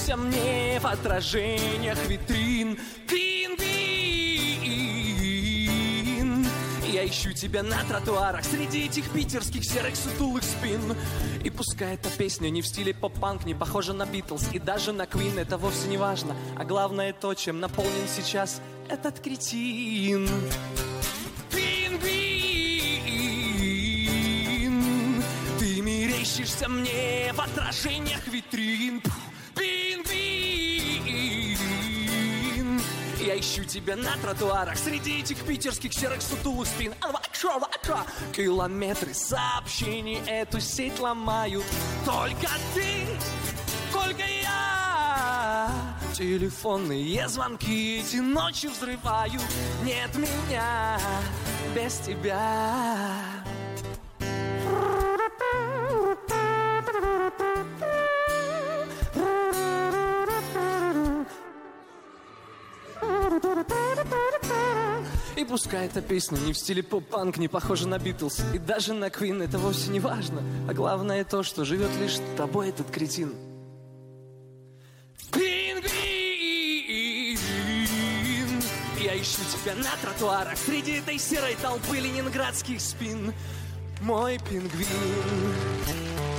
мерещишься мне в отражениях витрин. Пингвин, я ищу тебя на тротуарах среди этих питерских серых сутулых спин. И пускай эта песня не в стиле поп-панк, не похожа на Битлз и даже на Квин, это вовсе не важно. А главное то, чем наполнен сейчас этот кретин. Пингвин, ты мерещишься мне в отражениях витрин. Пингвин, я ищу тебя на тротуарах среди этих питерских серых сутулых спин. Километры сообщений эту сеть ломают. Только ты, только я. Телефонные звонки эти ночью взрываю. Нет меня без тебя. И пускай эта песня не в стиле поп-панк, не похожа на Битлз и даже на Квин, это вовсе не важно. А главное то, что живет лишь тобой этот кретин. Пингвин, я ищу тебя на тротуарах среди этой серой толпы ленинградских спин. Мой пингвин.